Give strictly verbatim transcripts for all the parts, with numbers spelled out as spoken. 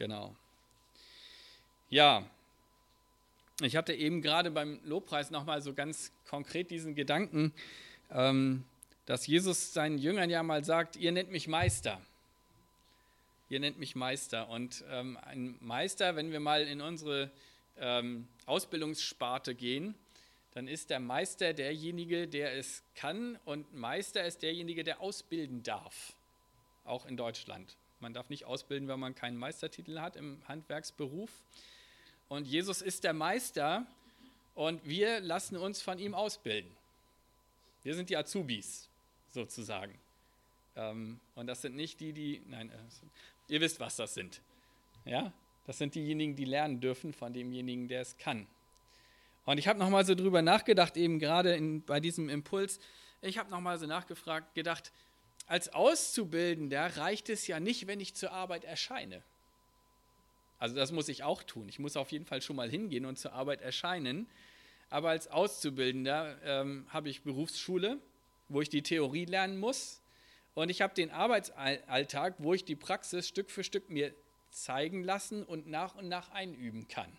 Genau. Ja, ich hatte eben gerade beim Lobpreis nochmal so ganz konkret diesen Gedanken, ähm, dass Jesus seinen Jüngern ja mal sagt, ihr nennt mich Meister. Ihr nennt mich Meister. Und ähm, ein Meister, wenn wir mal in unsere ähm, Ausbildungssparte gehen, dann ist der Meister derjenige, der es kann, und Meister ist derjenige, der ausbilden darf, auch in Deutschland. Man darf nicht ausbilden, wenn man keinen Meistertitel hat im Handwerksberuf. Und Jesus ist der Meister und wir lassen uns von ihm ausbilden. Wir sind die Azubis sozusagen. Ähm, und das sind nicht die, die, nein, äh, ihr wisst, was das sind. Ja? Das sind diejenigen, die lernen dürfen von demjenigen, der es kann. Und ich habe nochmal so drüber nachgedacht, eben gerade in, bei diesem Impuls, ich habe nochmal so nachgefragt, gedacht, als Auszubildender reicht es ja nicht, wenn ich zur Arbeit erscheine. Also das muss ich auch tun. Ich muss auf jeden Fall schon mal hingehen und zur Arbeit erscheinen. Aber als Auszubildender ähm, habe ich Berufsschule, wo ich die Theorie lernen muss. Und ich habe den Arbeitsalltag, wo ich die Praxis Stück für Stück mir zeigen lassen und nach und nach einüben kann.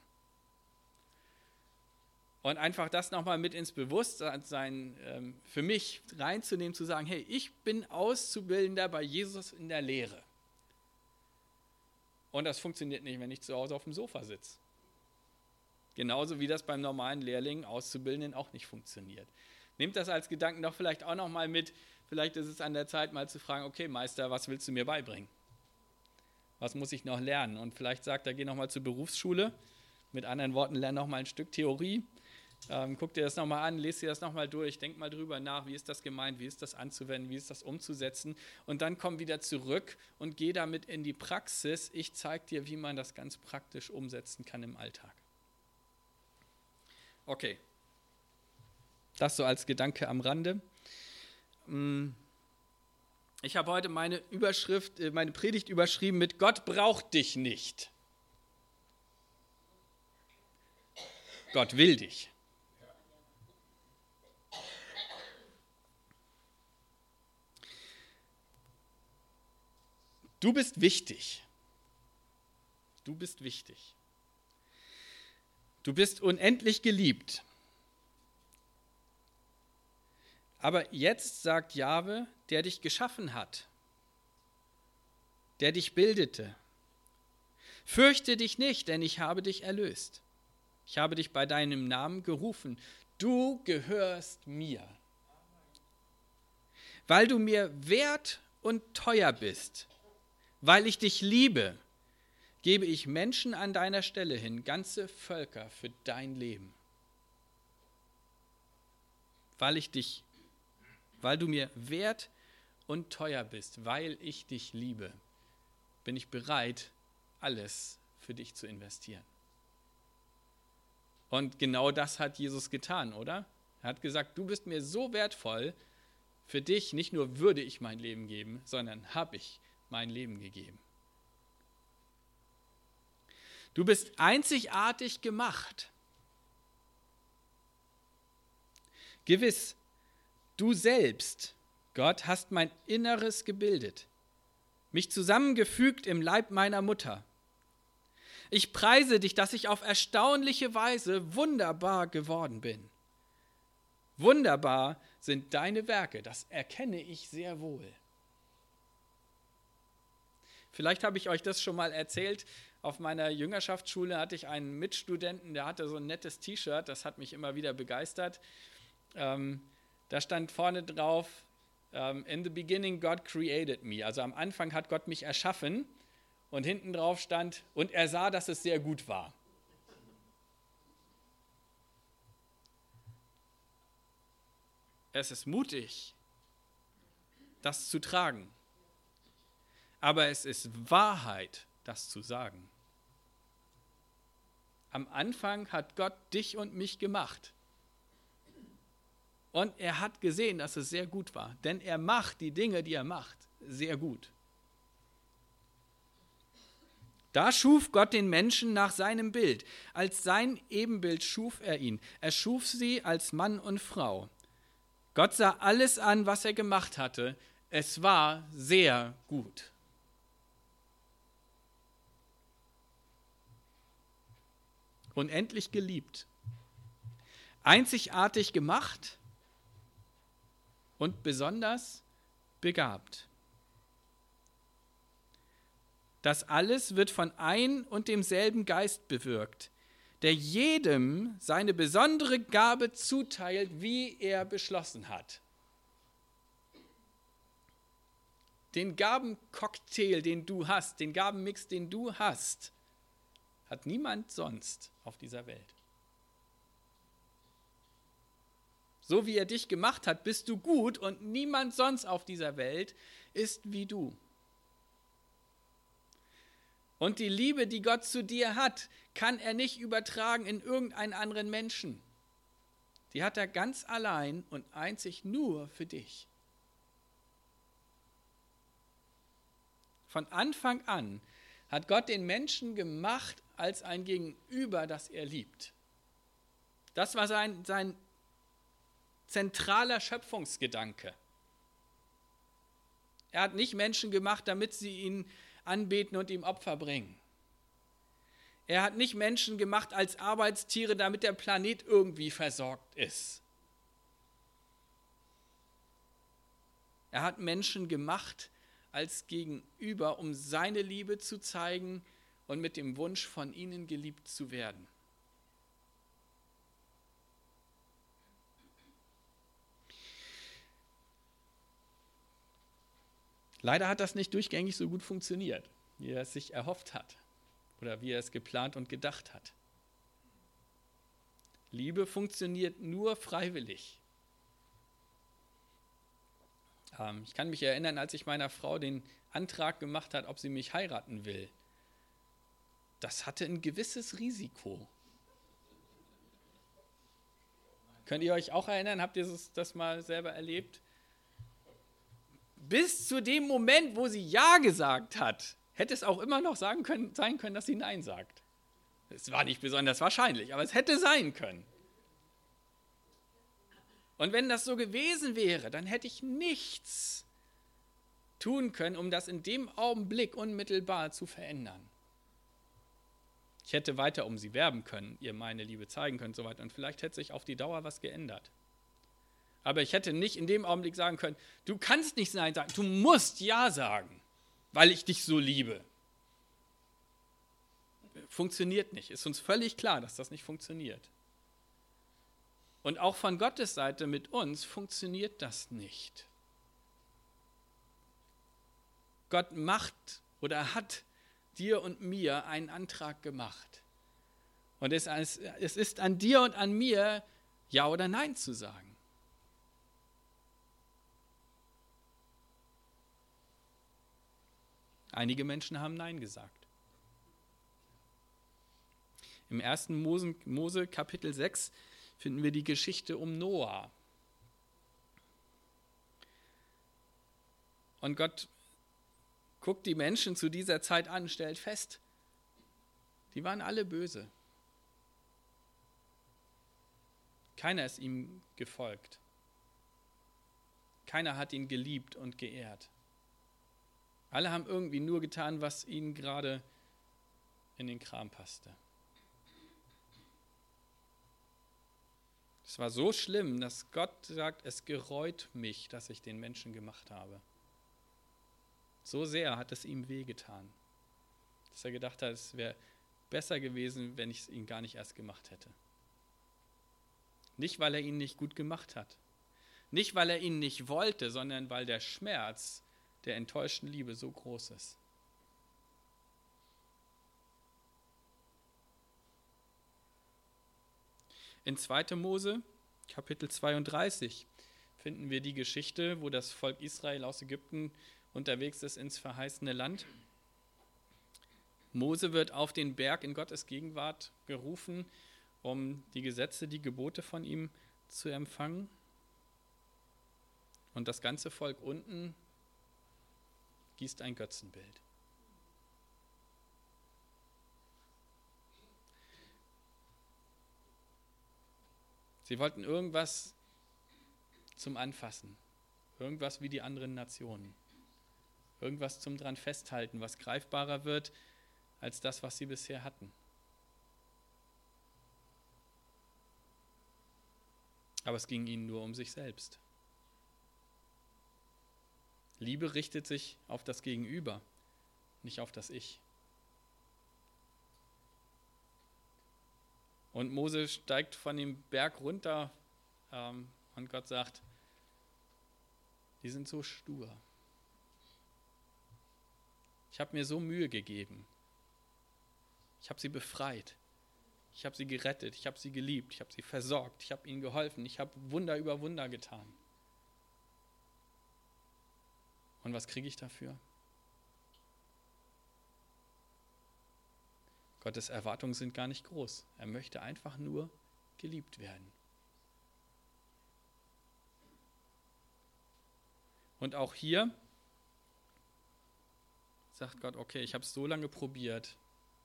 Und einfach das nochmal mit ins Bewusstsein ähm, für mich reinzunehmen, zu sagen, hey, ich bin Auszubildender bei Jesus in der Lehre. Und das funktioniert nicht, wenn ich zu Hause auf dem Sofa sitze. Genauso wie das beim normalen Lehrling, Auszubildenden auch nicht funktioniert. Nehmt das als Gedanken doch vielleicht auch nochmal mit. Vielleicht ist es an der Zeit, mal zu fragen, okay, Meister, was willst du mir beibringen? Was muss ich noch lernen? Und vielleicht sagt er, geh nochmal zur Berufsschule. Mit anderen Worten, lerne nochmal ein Stück Theorie. Ähm, guck dir das nochmal an, lese dir das nochmal durch, denk mal drüber nach, wie ist das gemeint, wie ist das anzuwenden, wie ist das umzusetzen, und dann komm wieder zurück und geh damit in die Praxis. Ich zeige dir, wie man das ganz praktisch umsetzen kann im Alltag. Okay, das so als Gedanke am Rande. Ich habe heute meine Überschrift, meine Predigt überschrieben mit Gott braucht dich nicht. Gott will dich. Du bist wichtig. Du bist wichtig. Du bist unendlich geliebt. Aber jetzt sagt Jahwe, der dich geschaffen hat, der dich bildete: Fürchte dich nicht, denn ich habe dich erlöst. Ich habe dich bei deinem Namen gerufen. Du gehörst mir. Weil du mir wert und teuer bist, weil ich dich liebe, gebe ich Menschen an deiner Stelle hin, ganze Völker für dein Leben. Weil ich dich, weil du mir wert und teuer bist, weil ich dich liebe, bin ich bereit, alles für dich zu investieren. Und genau das hat Jesus getan, oder? Er hat gesagt, du bist mir so wertvoll, für dich nicht nur würde ich mein Leben geben, sondern habe ich mein Leben gegeben. Du bist einzigartig gemacht. Gewiss, du selbst, Gott, hast mein Inneres gebildet, mich zusammengefügt im Leib meiner Mutter. Ich preise dich, dass ich auf erstaunliche Weise wunderbar geworden bin. Wunderbar sind deine Werke, das erkenne ich sehr wohl. Vielleicht habe ich euch das schon mal erzählt. Auf meiner Jüngerschaftsschule hatte ich einen Mitstudenten, der hatte so ein nettes T-Shirt, das hat mich immer wieder begeistert. Ähm, da stand vorne drauf, ähm, in the beginning God created me. Also am Anfang hat Gott mich erschaffen, und hinten drauf stand, und er sah, dass es sehr gut war. Es ist mutig, das zu tragen. Aber es ist Wahrheit, das zu sagen. Am Anfang hat Gott dich und mich gemacht. Und er hat gesehen, dass es sehr gut war. Denn er macht die Dinge, die er macht, sehr gut. Da schuf Gott den Menschen nach seinem Bild. Als sein Ebenbild schuf er ihn. Er schuf sie als Mann und Frau. Gott sah alles an, was er gemacht hatte. Es war sehr gut. unendlich geliebt, einzigartig gemacht und besonders begabt. Das alles wird von ein und demselben Geist bewirkt, der jedem seine besondere Gabe zuteilt, wie er beschlossen hat. Den Gabencocktail, den du hast, den Gabenmix, den du hast, hat niemand sonst auf dieser Welt. So wie er dich gemacht hat, bist du gut und niemand sonst auf dieser Welt ist wie du. Und die Liebe, die Gott zu dir hat, kann er nicht übertragen in irgendeinen anderen Menschen. Die hat er ganz allein und einzig nur für dich. Von Anfang an hat Gott den Menschen gemacht als ein Gegenüber, das er liebt. Das war sein, sein zentraler Schöpfungsgedanke. Er hat nicht Menschen gemacht, damit sie ihn anbeten und ihm Opfer bringen. Er hat nicht Menschen gemacht als Arbeitstiere, damit der Planet irgendwie versorgt ist. Er hat Menschen gemacht als Gegenüber, um seine Liebe zu zeigen und mit dem Wunsch, von ihnen geliebt zu werden. Leider hat das nicht durchgängig so gut funktioniert, wie er es sich erhofft hat oder wie er es geplant und gedacht hat. Liebe funktioniert nur freiwillig. Ähm, ich kann mich erinnern, als ich meiner Frau den Antrag gemacht habe, ob sie mich heiraten will. Das hatte ein gewisses Risiko. Könnt ihr euch auch erinnern? Habt ihr das, das mal selber erlebt? Bis zu dem Moment, wo sie Ja gesagt hat, hätte es auch immer noch sagen können, sein können, dass sie Nein sagt. Es war nicht besonders wahrscheinlich, aber es hätte sein können. Und wenn das so gewesen wäre, dann hätte ich nichts tun können, um das in dem Augenblick unmittelbar zu verändern. Ich hätte weiter um sie werben können, ihr meine Liebe zeigen können und so weiter. Und vielleicht hätte sich auf die Dauer was geändert. Aber ich hätte nicht in dem Augenblick sagen können, du kannst nicht Nein sagen, du musst Ja sagen, weil ich dich so liebe. Funktioniert nicht. Ist uns völlig klar, dass das nicht funktioniert. Und auch von Gottes Seite mit uns funktioniert das nicht. Gott macht oder hat dir und mir einen Antrag gemacht. Und es ist an dir und an mir, Ja oder Nein zu sagen. Einige Menschen haben Nein gesagt. Im ersten Mose, Mose Kapitel sechs finden wir die Geschichte um Noah. Und Gott guckt die Menschen zu dieser Zeit an, stellt fest, die waren alle böse. Keiner ist ihm gefolgt. Keiner hat ihn geliebt und geehrt. Alle haben irgendwie nur getan, was ihnen gerade in den Kram passte. Es war so schlimm, dass Gott sagt, es gereut mich, dass ich den Menschen gemacht habe. So sehr hat es ihm wehgetan, dass er gedacht hat, es wäre besser gewesen, wenn ich es ihn gar nicht erst gemacht hätte. Nicht, weil er ihn nicht gut gemacht hat. Nicht, weil er ihn nicht wollte, sondern weil der Schmerz der enttäuschten Liebe so groß ist. In zweiter Mose, Kapitel zweiunddreißig, finden wir die Geschichte, wo das Volk Israel aus Ägypten unterwegs ist ins verheißene Land. Mose wird auf den Berg in Gottes Gegenwart gerufen, um die Gesetze, die Gebote von ihm zu empfangen. Und das ganze Volk unten gießt ein Götzenbild. Sie wollten irgendwas zum Anfassen, irgendwas wie die anderen Nationen, irgendwas zum dran festhalten, was greifbarer wird als das, was sie bisher hatten. Aber es ging ihnen nur um sich selbst. Liebe richtet sich auf das Gegenüber, nicht auf das Ich. Und Mose steigt von dem Berg runter ähm, und Gott sagt, die sind so stur. Ich habe mir so Mühe gegeben. Ich habe sie befreit. Ich habe sie gerettet. Ich habe sie geliebt. Ich habe sie versorgt. Ich habe ihnen geholfen. Ich habe Wunder über Wunder getan. Und was kriege ich dafür? Gottes Erwartungen sind gar nicht groß. Er möchte einfach nur geliebt werden. Und auch hier sagt Gott, okay, ich habe es so lange probiert.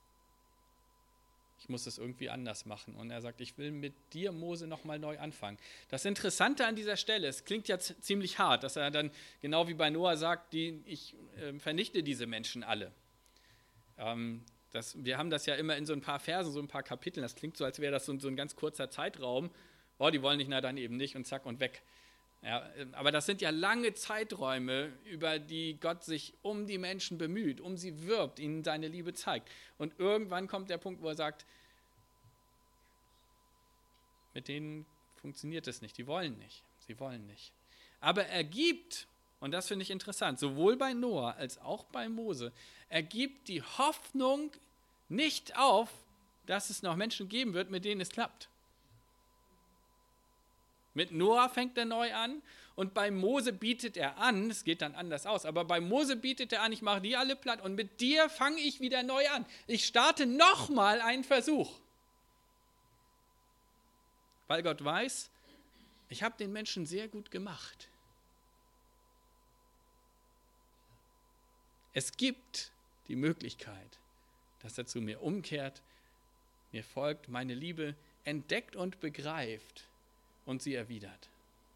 Ich muss es irgendwie anders machen. Und er sagt, ich will mit dir, Mose, nochmal neu anfangen. Das Interessante an dieser Stelle, es klingt ja z- ziemlich hart, dass er dann, genau wie bei Noah sagt, die, ich äh, vernichte diese Menschen alle. Ähm, das, wir haben das ja immer in so ein paar Versen, so ein paar Kapiteln. Das klingt so, als wäre das so, so ein ganz kurzer Zeitraum. Oh, die wollen nicht, na dann eben nicht und zack und weg. Ja, aber das sind ja lange Zeiträume, über die Gott sich um die Menschen bemüht, um sie wirbt, ihnen seine Liebe zeigt. Und irgendwann kommt der Punkt, wo er sagt, mit denen funktioniert es nicht, die wollen nicht, sie wollen nicht. Aber er gibt, und das finde ich interessant, sowohl bei Noah als auch bei Mose, er gibt die Hoffnung nicht auf, dass es noch Menschen geben wird, mit denen es klappt. Mit Noah fängt er neu an und bei Mose bietet er an, es geht dann anders aus, aber bei Mose bietet er an, ich mache die alle platt und mit dir fange ich wieder neu an. Ich starte nochmal einen Versuch. Weil Gott weiß, ich habe den Menschen sehr gut gemacht. Es gibt die Möglichkeit, dass er zu mir umkehrt, mir folgt, meine Liebe entdeckt und begreift und sie erwidert.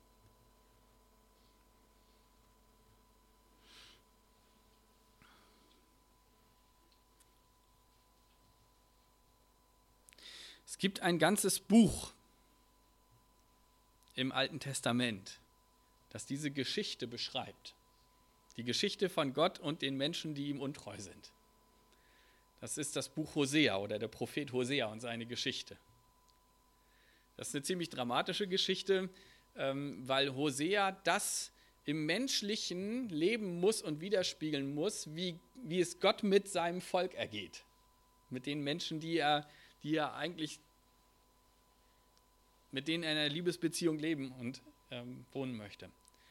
Es gibt ein ganzes Buch im Alten Testament, das diese Geschichte beschreibt. Die Geschichte von Gott und den Menschen, die ihm untreu sind. Das ist das Buch Hosea oder der Prophet Hosea und seine Geschichte. Das ist eine ziemlich dramatische Geschichte, weil Hosea das im menschlichen leben muss und widerspiegeln muss, wie, wie es Gott mit seinem Volk ergeht. Mit den Menschen, die er, die er eigentlich, mit denen er in einer Liebesbeziehung leben und ähm, wohnen möchte.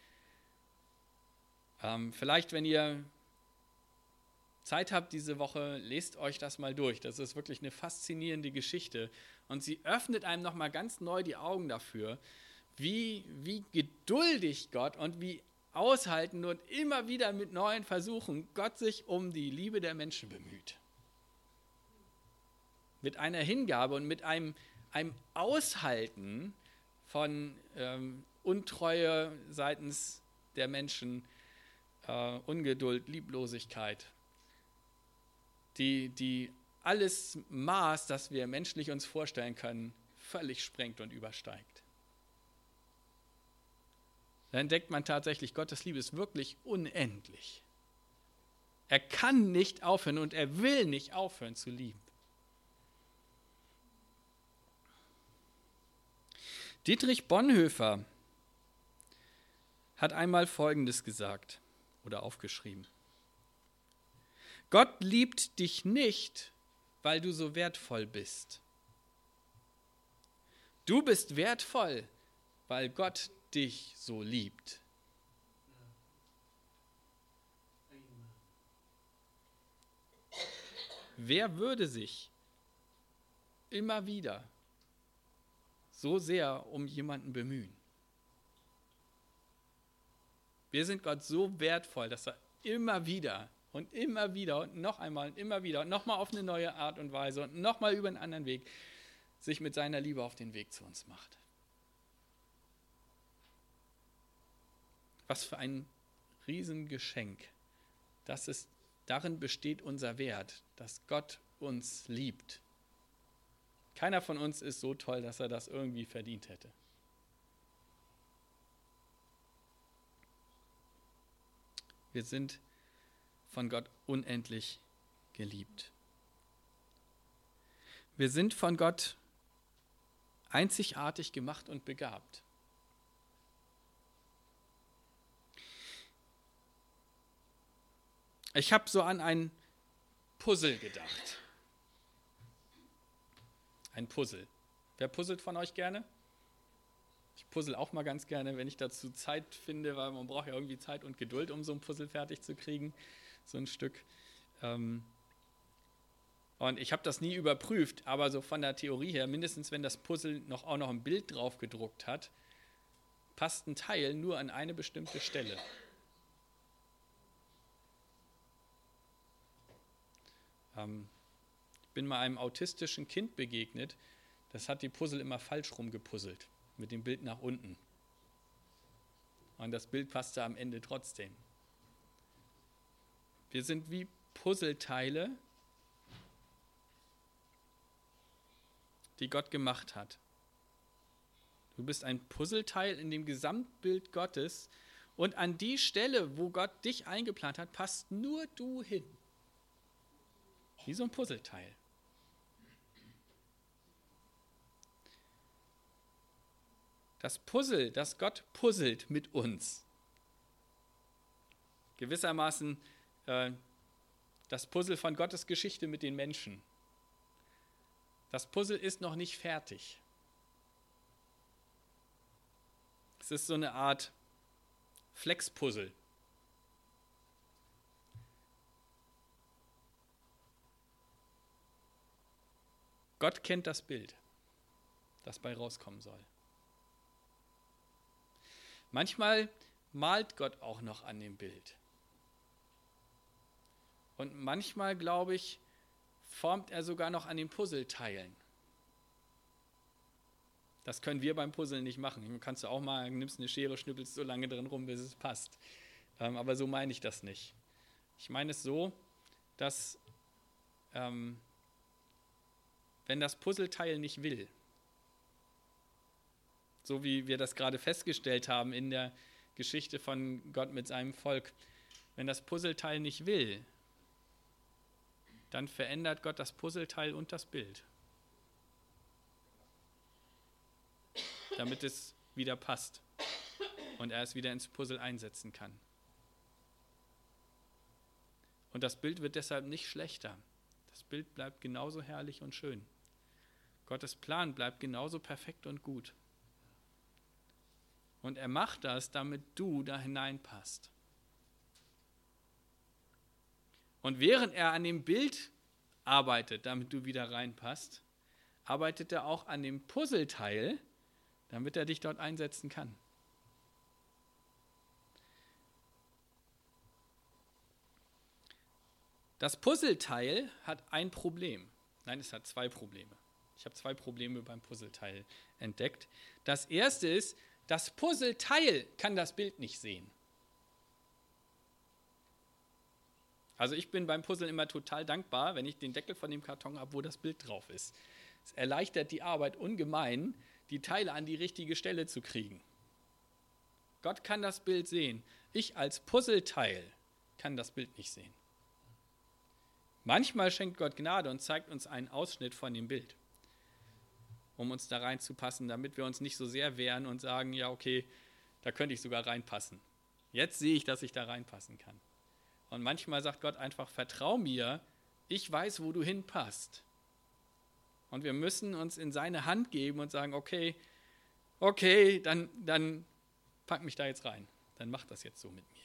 Ähm, vielleicht, wenn ihr Zeit habt diese Woche, lest euch das mal durch. Das ist wirklich eine faszinierende Geschichte. Und sie öffnet einem nochmal ganz neu die Augen dafür, wie, wie geduldig Gott und wie aushaltend und immer wieder mit neuen Versuchen Gott sich um die Liebe der Menschen bemüht. Mit einer Hingabe und mit einem, einem Aushalten von ähm, Untreue seitens der Menschen, äh, Ungeduld, Lieblosigkeit, die, die alles Maß, das wir menschlich uns vorstellen können, völlig sprengt und übersteigt. Da entdeckt man tatsächlich, Gottes Liebe ist wirklich unendlich. Er kann nicht aufhören und er will nicht aufhören zu lieben. Dietrich Bonhoeffer hat einmal Folgendes gesagt oder aufgeschrieben. Gott liebt dich nicht, weil du so wertvoll bist. Du bist wertvoll, weil Gott dich so liebt. Wer würde sich immer wieder so sehr um jemanden bemühen? Wir sind Gott so wertvoll, dass er immer wieder und immer wieder und noch einmal und immer wieder und nochmal auf eine neue Art und Weise und nochmal über einen anderen Weg sich mit seiner Liebe auf den Weg zu uns macht. Was für ein Riesengeschenk. Das ist, darin besteht unser Wert, dass Gott uns liebt. Keiner von uns ist so toll, dass er das irgendwie verdient hätte. Wir sind von Gott unendlich geliebt. Wir sind von Gott einzigartig gemacht und begabt. Ich habe so an ein Puzzle gedacht. Ein Puzzle. Wer puzzelt von euch gerne? Ich puzzle auch mal ganz gerne, wenn ich dazu Zeit finde, weil man braucht ja irgendwie Zeit und Geduld, um so ein Puzzle fertig zu kriegen, so ein Stück. Und ich habe das nie überprüft, aber so von der Theorie her, mindestens wenn das Puzzle noch, auch noch ein Bild drauf gedruckt hat, passt ein Teil nur an eine bestimmte Stelle. Ich bin mal einem autistischen Kind begegnet, das hat die Puzzle immer falsch rumgepuzzelt, mit dem Bild nach unten. Und das Bild passte am Ende trotzdem. Wir sind wie Puzzleteile, die Gott gemacht hat. Du bist ein Puzzleteil in dem Gesamtbild Gottes und an die Stelle, wo Gott dich eingeplant hat, passt nur du hin. Wie so ein Puzzleteil. Das Puzzle, das Gott puzzelt mit uns. Gewissermaßen äh, das Puzzle von Gottes Geschichte mit den Menschen. Das Puzzle ist noch nicht fertig. Es ist so eine Art Flex-Puzzle. Gott kennt das Bild, das bei rauskommen soll. Manchmal malt Gott auch noch an dem Bild. Und manchmal, glaube ich, formt er sogar noch an den Puzzleteilen. Das können wir beim Puzzeln nicht machen. Kannst du auch mal, nimmst eine Schere, schnippelst so lange drin rum, bis es passt. Ähm, aber so meine ich das nicht. Ich meine es so, dass ähm, wenn das Puzzleteil nicht will, so wie wir das gerade festgestellt haben in der Geschichte von Gott mit seinem Volk, wenn das Puzzleteil nicht will, dann verändert Gott das Puzzleteil und das Bild, damit es wieder passt und er es wieder ins Puzzle einsetzen kann. Und das Bild wird deshalb nicht schlechter. Das Bild bleibt genauso herrlich und schön. Gottes Plan bleibt genauso perfekt und gut. Und er macht das, damit du da hineinpasst. Und während er an dem Bild arbeitet, damit du wieder reinpasst, arbeitet er auch an dem Puzzleteil, damit er dich dort einsetzen kann. Das Puzzleteil hat ein Problem. Nein, es hat zwei Probleme. Ich habe zwei Probleme beim Puzzleteil entdeckt. Das erste ist, das Puzzleteil kann das Bild nicht sehen. Also ich bin beim Puzzeln immer total dankbar, wenn ich den Deckel von dem Karton habe, wo das Bild drauf ist. Es erleichtert die Arbeit ungemein, die Teile an die richtige Stelle zu kriegen. Gott kann das Bild sehen. Ich als Puzzleteil kann das Bild nicht sehen. Manchmal schenkt Gott Gnade und zeigt uns einen Ausschnitt von dem Bild, um uns da reinzupassen, damit wir uns nicht so sehr wehren und sagen, ja okay, da könnte ich sogar reinpassen. Jetzt sehe ich, dass ich da reinpassen kann. Und manchmal sagt Gott einfach, vertrau mir, ich weiß, wo du hinpasst. Und wir müssen uns in seine Hand geben und sagen, okay, okay, dann, dann pack mich da jetzt rein. Dann mach das jetzt so mit mir.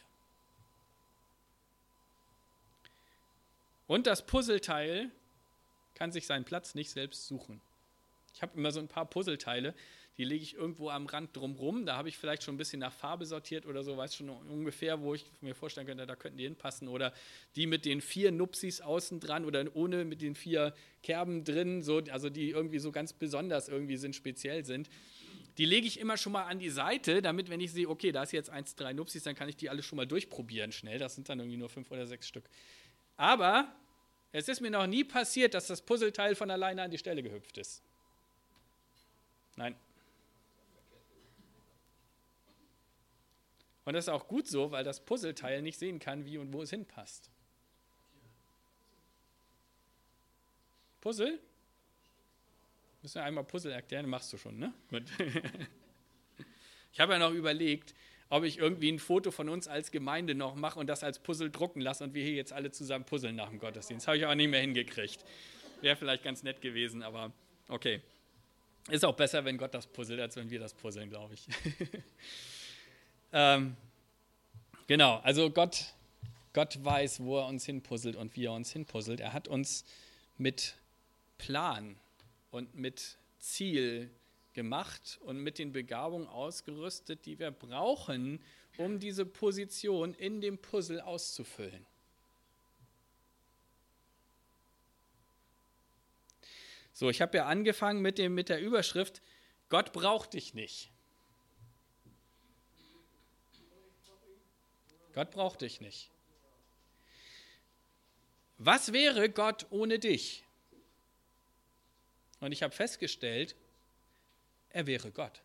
Und das Puzzleteil kann sich seinen Platz nicht selbst suchen. Ich habe immer so ein paar Puzzleteile, die lege ich irgendwo am Rand drumrum. Da habe ich vielleicht schon ein bisschen nach Farbe sortiert oder so, weiß schon ungefähr, wo ich mir vorstellen könnte, da könnten die hinpassen. Oder die mit den vier Nupsis außen dran oder ohne mit den vier Kerben drin, so, also die irgendwie so ganz besonders irgendwie sind, speziell sind. Die lege ich immer schon mal an die Seite, damit, wenn ich sehe, okay, da ist jetzt eins, drei Nupsis, dann kann ich die alle schon mal durchprobieren schnell. Das sind dann irgendwie nur fünf oder sechs Stück. Aber es ist mir noch nie passiert, dass das Puzzleteil von alleine an die Stelle gehüpft ist. Nein. Und das ist auch gut so, weil das Puzzleteil nicht sehen kann, wie und wo es hinpasst. Puzzle? Müssen wir einmal Puzzle erklären, machst du schon, ne? Gut. Ich habe ja noch überlegt, ob ich irgendwie ein Foto von uns als Gemeinde noch mache und das als Puzzle drucken lasse und wir hier jetzt alle zusammen puzzeln nach dem Gottesdienst. Habe ich aber nicht mehr hingekriegt. Wäre vielleicht ganz nett gewesen, aber okay. Ist auch besser, wenn Gott das puzzelt, als wenn wir das puzzeln, glaube ich. ähm, genau, also Gott, Gott weiß, wo er uns hinpuzzelt und wie er uns hinpuzzelt. Er hat uns mit Plan und mit Ziel gemacht und mit den Begabungen ausgerüstet, die wir brauchen, um diese Position in dem Puzzle auszufüllen. So, ich habe ja angefangen mit, dem, mit der Überschrift, Gott braucht dich nicht. Gott braucht dich nicht. Was wäre Gott ohne dich? Und ich habe festgestellt, er wäre Gott.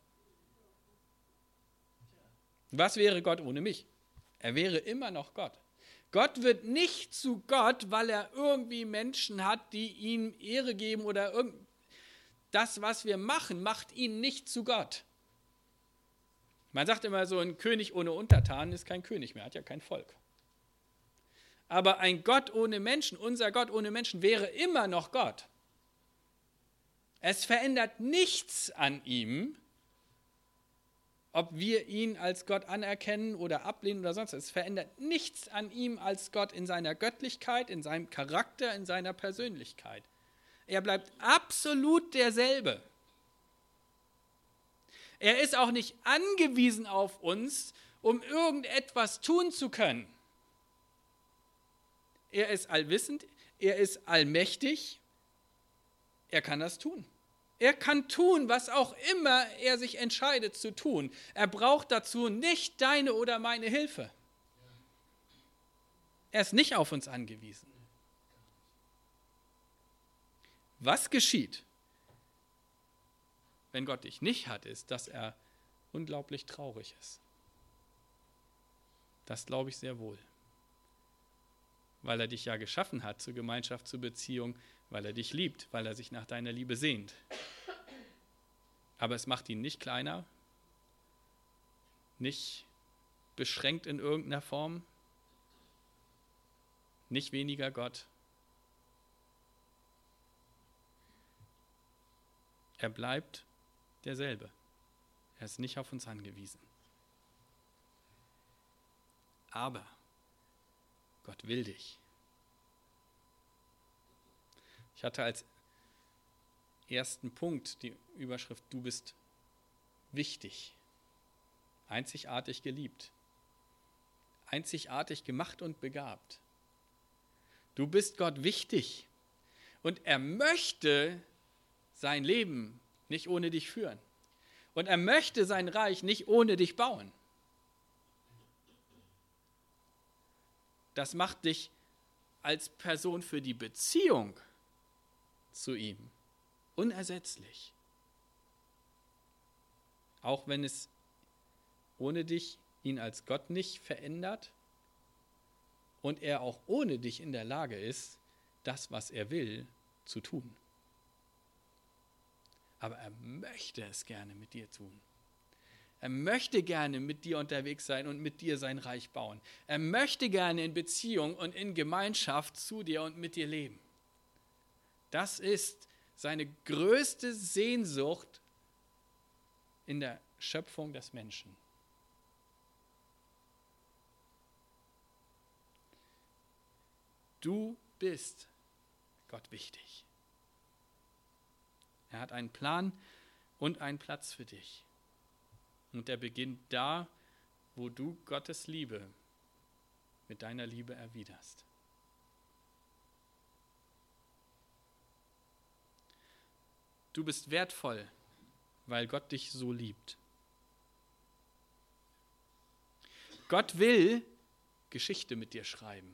Was wäre Gott ohne mich? Er wäre immer noch Gott. Gott wird nicht zu Gott, weil er irgendwie Menschen hat, die ihm Ehre geben oder irgend das, was wir machen, macht ihn nicht zu Gott. Man sagt immer so, ein König ohne Untertanen ist kein König mehr, hat ja kein Volk. Aber ein Gott ohne Menschen, unser Gott ohne Menschen, wäre immer noch Gott. Es verändert nichts an ihm, ob wir ihn als Gott anerkennen oder ablehnen oder sonst was. Es verändert nichts an ihm als Gott in seiner Göttlichkeit, in seinem Charakter, in seiner Persönlichkeit. Er bleibt absolut derselbe. Er ist auch nicht angewiesen auf uns, um irgendetwas tun zu können. Er ist allwissend, er ist allmächtig, er kann das tun. Er kann tun, was auch immer er sich entscheidet zu tun. Er braucht dazu nicht deine oder meine Hilfe. Er ist nicht auf uns angewiesen. Was geschieht, wenn Gott dich nicht hat, ist, dass er unglaublich traurig ist. Das glaube ich sehr wohl. Weil er dich ja geschaffen hat zur Gemeinschaft, zur Beziehung, weil er dich liebt, weil er sich nach deiner Liebe sehnt. Aber es macht ihn nicht kleiner, nicht beschränkt in irgendeiner Form, nicht weniger Gott. Er bleibt derselbe. Er ist nicht auf uns angewiesen. Aber Gott will dich. Ich hatte als ersten Punkt die Überschrift, du bist wichtig, einzigartig geliebt, einzigartig gemacht und begabt. Du bist Gott wichtig und er möchte sein Leben nicht ohne dich führen. Und er möchte sein Reich nicht ohne dich bauen. Das macht dich als Person für die Beziehung zu ihm unersetzlich. Auch wenn es ohne dich ihn als Gott nicht verändert und er auch ohne dich in der Lage ist, das, was er will, zu tun. Aber er möchte es gerne mit dir tun. Er möchte gerne mit dir unterwegs sein und mit dir sein Reich bauen. Er möchte gerne in Beziehung und in Gemeinschaft zu dir und mit dir leben. Das ist seine größte Sehnsucht in der Schöpfung des Menschen. Du bist Gott wichtig. Er hat einen Plan und einen Platz für dich. Und er beginnt da, wo du Gottes Liebe mit deiner Liebe erwiderst. Du bist wertvoll, weil Gott dich so liebt. Gott will Geschichte mit dir schreiben.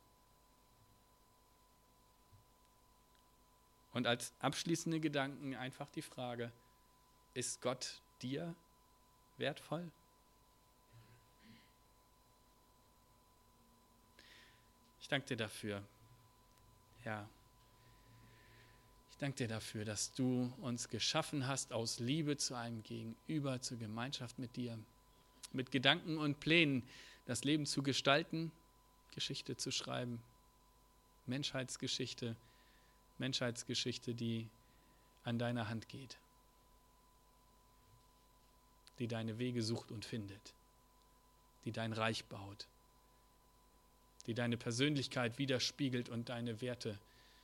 Und als abschließende Gedanken einfach die Frage, ist Gott dir wertvoll? danke dir dafür, Herr. Ich danke dir dafür, dass du uns geschaffen hast aus Liebe zu einem Gegenüber, zur Gemeinschaft mit dir, mit Gedanken und Plänen, das Leben zu gestalten, Geschichte zu schreiben, Menschheitsgeschichte, Menschheitsgeschichte, die an deiner Hand geht, die deine Wege sucht und findet, die dein Reich baut, die deine Persönlichkeit widerspiegelt und deine Werte.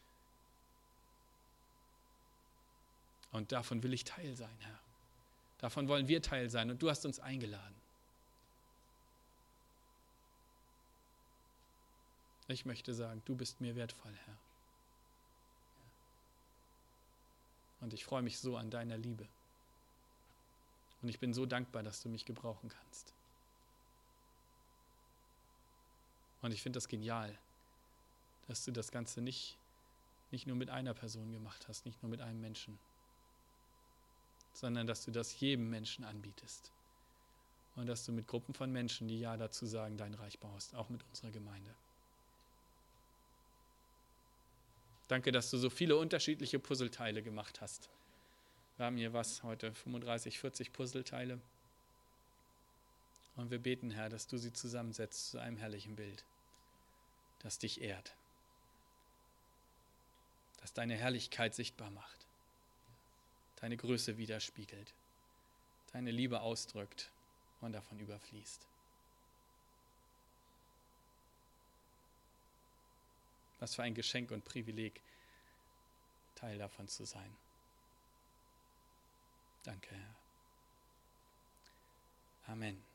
Und davon will ich Teil sein, Herr. Davon wollen wir Teil sein und du hast uns eingeladen. Ich möchte sagen, du bist mir wertvoll, Herr. Und ich freue mich so an deiner Liebe. Und ich bin so dankbar, dass du mich gebrauchen kannst. Und ich finde das genial, dass du das Ganze nicht, nicht nur mit einer Person gemacht hast, nicht nur mit einem Menschen, sondern dass du das jedem Menschen anbietest. Und dass du mit Gruppen von Menschen, die Ja dazu sagen, dein Reich baust, auch mit unserer Gemeinde. Danke, dass du so viele unterschiedliche Puzzleteile gemacht hast. Wir haben hier was heute, fünfunddreißig, vierzig Puzzleteile. Und wir beten, Herr, dass du sie zusammensetzt zu einem herrlichen Bild, das dich ehrt, das deine Herrlichkeit sichtbar macht, deine Größe widerspiegelt, deine Liebe ausdrückt und davon überfließt. Was für ein Geschenk und Privileg, Teil davon zu sein. Danke, Herr. Amen.